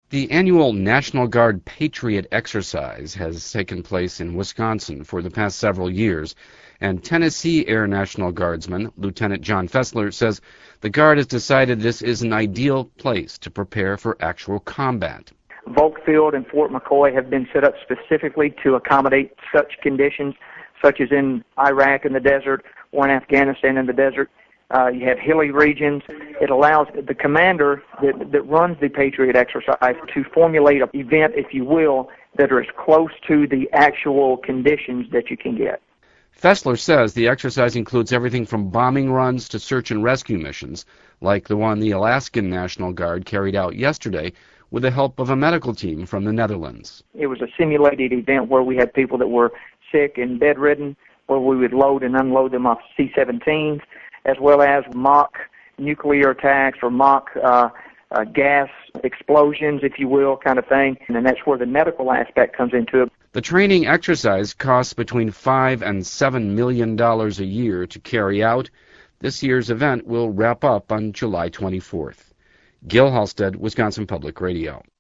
The annual National Guard Patriot exercise has taken place in Wisconsin for the past several years, and Tennessee Air National Guardsman Lieutenant John Fessler says the Guard has decided this is an ideal place to prepare for actual combat. Volk Field and Fort McCoy have been set up specifically to accommodate such conditions, such as in Iraq in the desert or in Afghanistan in the desert. You have hilly regions. It allows the commander that runs the Patriot exercise to formulate an event, if you will, that are as close to the actual conditions that you can get. Fessler says the exercise includes everything from bombing runs to search and rescue missions, like the one the Alaskan National Guard carried out yesterday with the help of a medical team from the Netherlands. It was a simulated event where we had people that were sick and bedridden, where we would load and unload them off C-17s, as well as mock nuclear attacks or mock gas explosions, if you will, kind of thing. And then that's where the medical aspect comes into it. The training exercise costs between $5 and $7 million a year to carry out. This year's event will wrap up on July 24th. Gil Halstead, Wisconsin Public Radio.